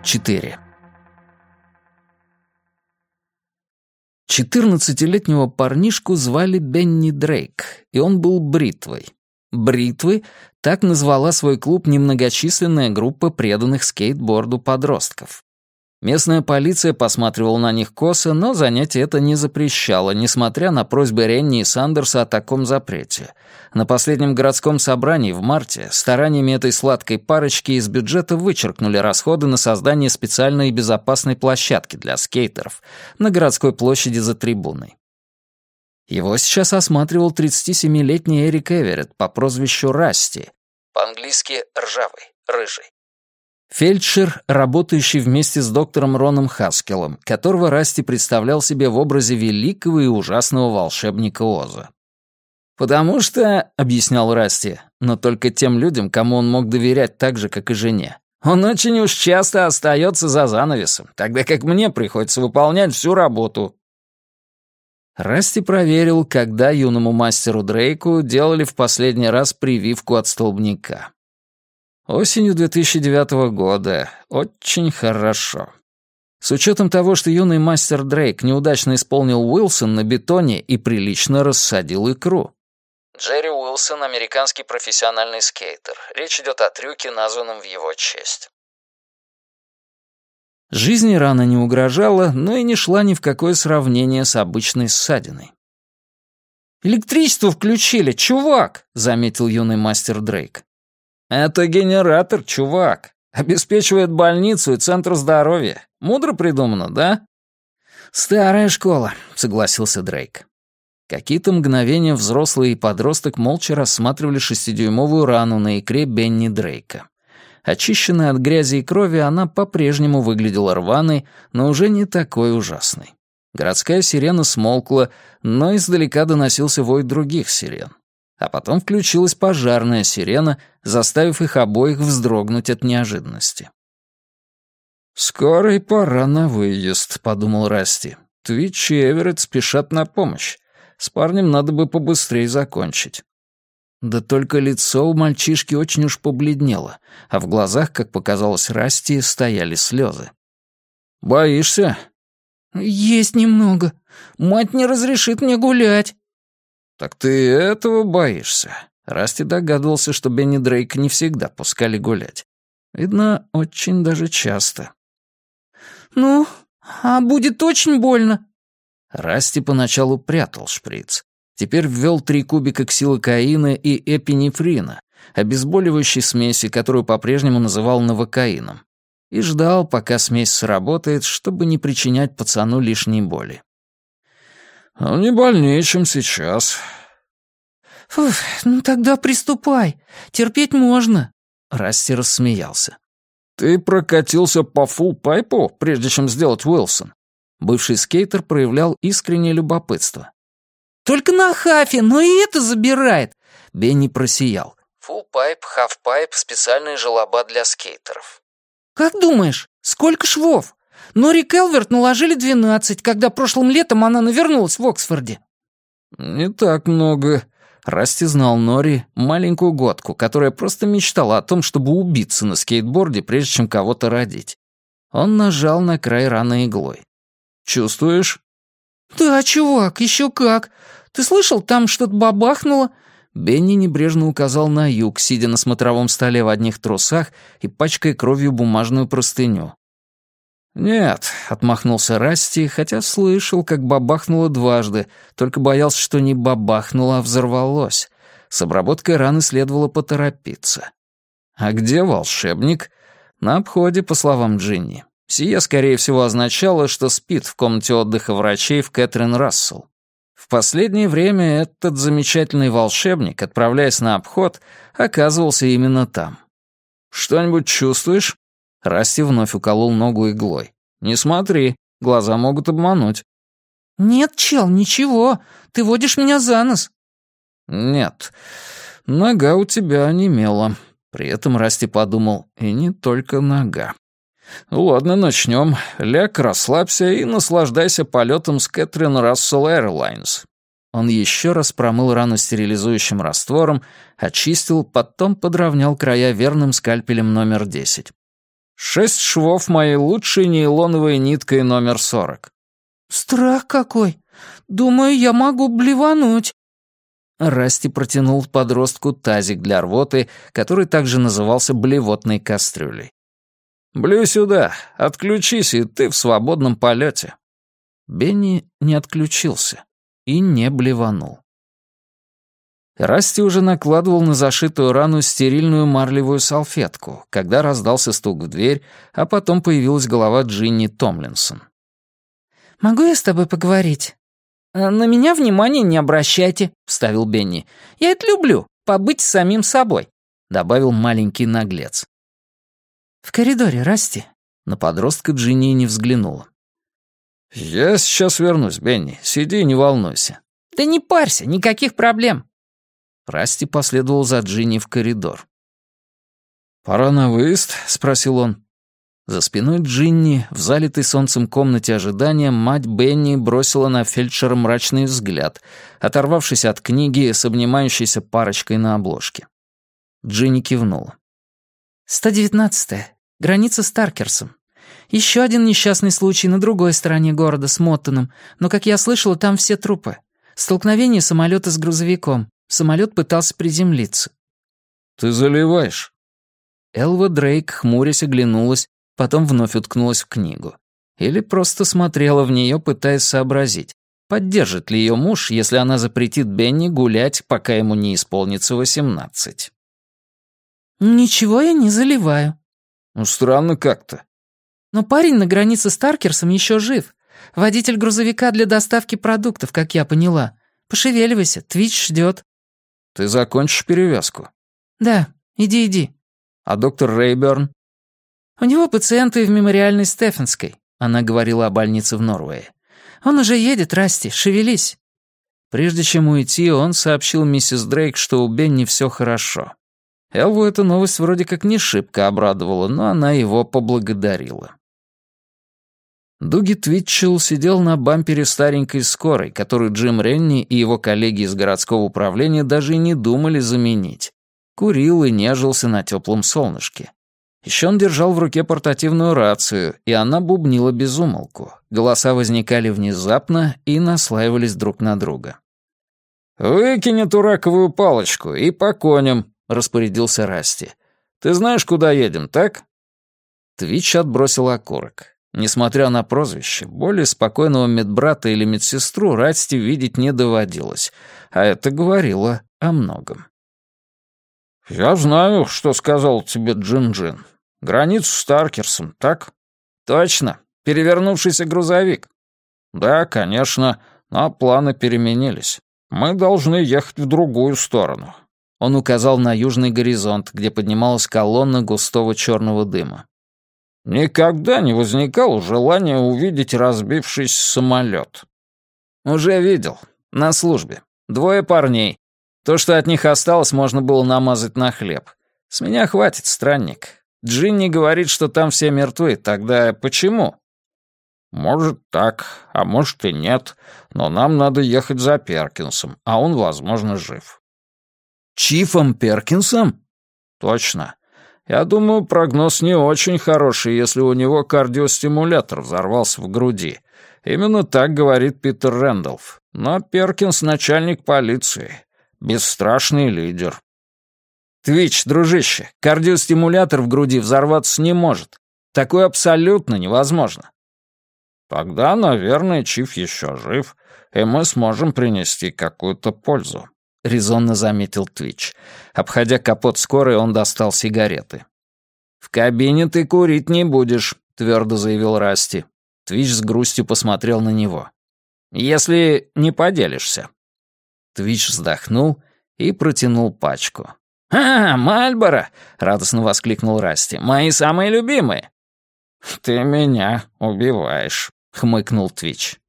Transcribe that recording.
4. 14-летнего парнишку звали Бенни Дрейк, и он был бритвой. Бритвы — так назвала свой клуб немногочисленная группа преданных скейтборду подростков. Местная полиция посматривала на них косо, но занятие это не запрещало, несмотря на просьбы Ренни и Сандерса о таком запрете. На последнем городском собрании в марте стараниями этой сладкой парочки из бюджета вычеркнули расходы на создание специальной и безопасной площадки для скейтеров на городской площади за трибуной. Его сейчас осматривал 37-летний Эрик Эверетт по прозвищу Расти, по-английски «ржавый», «рыжий». Фельдшер, работающий вместе с доктором Роном Хаскелом, которого Расти представлял себе в образе великого и ужасного волшебника Оза. «Потому что», — объяснял Расти, но только тем людям, кому он мог доверять так же, как и жене, «он очень уж часто остается за занавесом, тогда как мне приходится выполнять всю работу». Расти проверил, когда юному мастеру Дрейку делали в последний раз прививку от столбняка. Осенью 2009 года. Очень хорошо. С учетом того, что юный мастер Дрейк неудачно исполнил Уилсон на бетоне и прилично рассадил икру. Джерри Уилсон — американский профессиональный скейтер. Речь идет о трюке, названном в его честь. Жизни рана не угрожала, но и не шла ни в какое сравнение с обычной ссадиной. «Электричество включили, чувак!» — заметил юный мастер Дрейк. «Это генератор, чувак. Обеспечивает больницу и центр здоровья. Мудро придумано, да?» «Старая школа», — согласился Дрейк. Какие-то мгновения взрослый и подросток молча рассматривали 6-дюймовую рану на икре Бенни Дрейка. Очищенная от грязи и крови, она по-прежнему выглядела рваной, но уже не такой ужасной. Городская сирена смолкла, но издалека доносился вой других сирен. А потом включилась пожарная сирена, заставив их обоих вздрогнуть от неожиданности. «Скоро и пора на выезд», — подумал Расти. «Твич и Эверетт спешат на помощь. С парнем надо бы побыстрее закончить». Да только лицо у мальчишки очень уж побледнело, а в глазах, как показалось Расти, стояли слезы. «Боишься?» «Есть немного. Мать не разрешит мне гулять». «Так ты этого боишься?» Расти догадывался, что Бенни Дрейка не всегда пускали гулять. Видно, очень даже часто. «Ну, а будет очень больно». Расти поначалу прятал шприц. Теперь ввел 3 кубика ксилокаина и эпинефрина, обезболивающей смеси, которую по-прежнему называл новокаином, и ждал, пока смесь сработает, чтобы не причинять пацану лишней боли. «Ну, не больнее, чем сейчас». «Фух, ну тогда приступай. Терпеть можно». Расти рассмеялся. «Ты прокатился по фулл-пайпу, прежде чем сделать Уилсон?» Бывший скейтер проявлял искреннее любопытство. «Только на хафе, но и это забирает!» Бенни просиял. Фулл-пайп, хаф-пайп — специальные желоба для скейтеров. «Как думаешь, сколько швов? Нори Келверт наложили 12, когда прошлым летом она навернулась в Оксфорде». «Не так много». Расти знал Нори, маленькую годку, которая просто мечтала о том, чтобы убиться на скейтборде, прежде чем кого-то родить. Он нажал на край раны иглой. «Чувствуешь?» «Да, чувак, еще как. Ты слышал, там что-то бабахнуло?» Бенни небрежно указал на юг, сидя на смотровом столе в одних трусах и пачкая кровью бумажную простыню. «Нет», — отмахнулся Расти, хотя слышал, как бабахнуло дважды, только боялся, что не бабахнуло, а взорвалось. С обработкой раны следовало поторопиться. «А где волшебник?» «На обходе, по словам Джинни. Сие, скорее всего, означало, что спит в комнате отдыха врачей в Кэтрин Рассел. В последнее время этот замечательный волшебник, отправляясь на обход, оказывался именно там. «Что-нибудь чувствуешь?» Расти вновь уколол ногу иглой. «Не смотри, глаза могут обмануть». «Нет, чел, ничего. Ты водишь меня за нос». «Нет, нога у тебя онемела». При этом Расти подумал, и не только нога. «Ладно, начнем. Ляг, расслабься и наслаждайся полетом с Кэтрин Рассел Airlines». Он еще раз промыл рану стерилизующим раствором, очистил, потом подровнял края верным скальпелем номер 10. 6 швов моей лучшей нейлоновой ниткой номер 40. Страх какой! Думаю, я могу блевануть. Расти протянул подростку тазик для рвоты, который также назывался блевотной кастрюлей. «Блюй сюда, отключись, и ты в свободном полете». Бенни не отключился и не блеванул. Расти уже накладывал на зашитую рану стерильную марлевую салфетку, когда раздался стук в дверь, а потом появилась голова Джинни Томлинсон. «Могу я с тобой поговорить?» «На меня внимания не обращайте», — вставил Бенни. «Я это люблю, побыть с самим собой», — добавил маленький наглец. «В коридоре, Расти». На подростка Джинни не взглянула. «Я сейчас вернусь, Бенни. Сиди и не волнуйся». «Да не парься, никаких проблем». Расти последовал за Джинни в коридор. «Пора на выезд?» — спросил он. За спиной Джинни, в залитой солнцем комнате ожидания, мать Бенни бросила на фельдшера мрачный взгляд, оторвавшись от книги с обнимающейся парочкой на обложке. Джинни кивнула. 119-я. Граница с Таркерсом. Еще один несчастный случай на другой стороне города с Моттоном, но, как я слышала, там все трупы. Столкновение самолета с грузовиком. Самолет пытался приземлиться». «Ты заливаешь?» Элва Дрейк, хмурясь, оглянулась, потом вновь уткнулась в книгу. Или просто смотрела в нее, пытаясь сообразить, поддержит ли ее муж, если она запретит Бенни гулять, пока ему не исполнится 18. «Ничего я не заливаю». «Ну, странно как-то». «Но парень на границе с Таркерсом еще жив. Водитель грузовика для доставки продуктов, как я поняла. Пошевеливайся, Твич ждет». «Ты закончишь перевязку?» «Да, иди». «А доктор Рейберн?» «У него пациенты в мемориальной Стефенской», — она говорила о больнице в Норвее. «Он уже едет, Расти, шевелись». Прежде чем уйти, он сообщил миссис Дрейк, что у Бенни все хорошо. Элву эта новость вроде как не шибко обрадовала, но она его поблагодарила. Дуги Твитчелл сидел на бампере старенькой скорой, которую Джим Ренни и его коллеги из городского управления даже и не думали заменить. Курил и нежился на теплом солнышке. Еще он держал в руке портативную рацию, и она бубнила без умолку. Голоса возникали внезапно и наслаивались друг на друга. «Выкинь эту раковую палочку и по коням», — распорядился Расти. «Ты знаешь, куда едем, так?» Твич отбросил окурок. Несмотря на прозвище, более спокойного медбрата или медсестру Расти видеть не доводилось, а это говорило о многом. «Я знаю, что сказал тебе Джин-Джин. Границу с Таркерсом, так?» «Точно. Перевернувшийся грузовик». «Да, конечно, но планы переменились. Мы должны ехать в другую сторону». Он указал на южный горизонт, где поднималась колонна густого черного дыма. «Никогда не возникало желания увидеть разбившийся самолет». «Уже видел. На службе. 2 парней. То, что от них осталось, можно было намазать на хлеб. С меня хватит, странник. Джинни говорит, что там все мертвы. Тогда почему?» «Может, так, а может и нет. Но нам надо ехать за Перкинсом, а он, возможно, жив». «Чифом Перкинсом?» «Точно. Я думаю, прогноз не очень хороший, если у него кардиостимулятор взорвался в груди. Именно так говорит Питер Рэндалф. Но Перкинс — начальник полиции. Бесстрашный лидер». «Твич, дружище, кардиостимулятор в груди взорваться не может. Такое абсолютно невозможно». «Тогда, наверное, Чиф еще жив, и мы сможем принести какую-то пользу», — резонно заметил Твич. Обходя капот скорой, он достал сигареты. «В кабине ты курить не будешь», — твердо заявил Расти. Твич с грустью посмотрел на него. «Если не поделишься». Твич вздохнул и протянул пачку. «А, Мальборо!» — радостно воскликнул Расти. «Мои самые любимые!» «Ты меня убиваешь», — хмыкнул Твич.